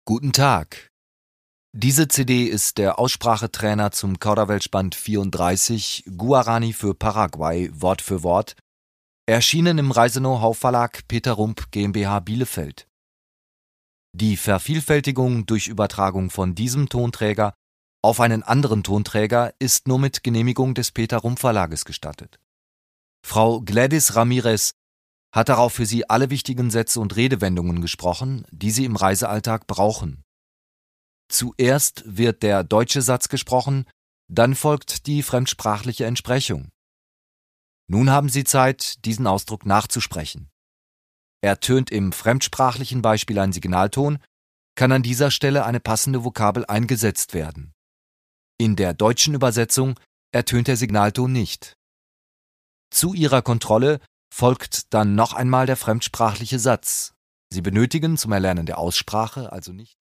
Guten Tag. Diese CD ist der Aussprachetrainer zum Kauderwelsch-Band 34, Guarani für Paraguay, Wort für Wort, erschienen im Reise-Know-how-Verlag Peter Rump GmbH Bielefeld. Die Vervielfältigung durch Übertragung von diesem Tonträger auf einen anderen Tonträger ist nur mit Genehmigung des Peter Rump Verlages gestattet. Frau Gladys Ramirez hat darauf für Sie alle wichtigen Sätze und Redewendungen gesprochen, die Sie im Reisealltag brauchen. Zuerst wird der deutsche Satz gesprochen, dann folgt die fremdsprachliche Entsprechung. Nun haben Sie Zeit, diesen Ausdruck nachzusprechen. Ertönt im fremdsprachlichen Beispiel ein Signalton, kann an dieser Stelle eine passende Vokabel eingesetzt werden. In der deutschen Übersetzung ertönt der Signalton nicht. Zu Ihrer Kontrolle folgt dann noch einmal der fremdsprachliche Satz. Sie benötigen zum Erlernen der Aussprache also nicht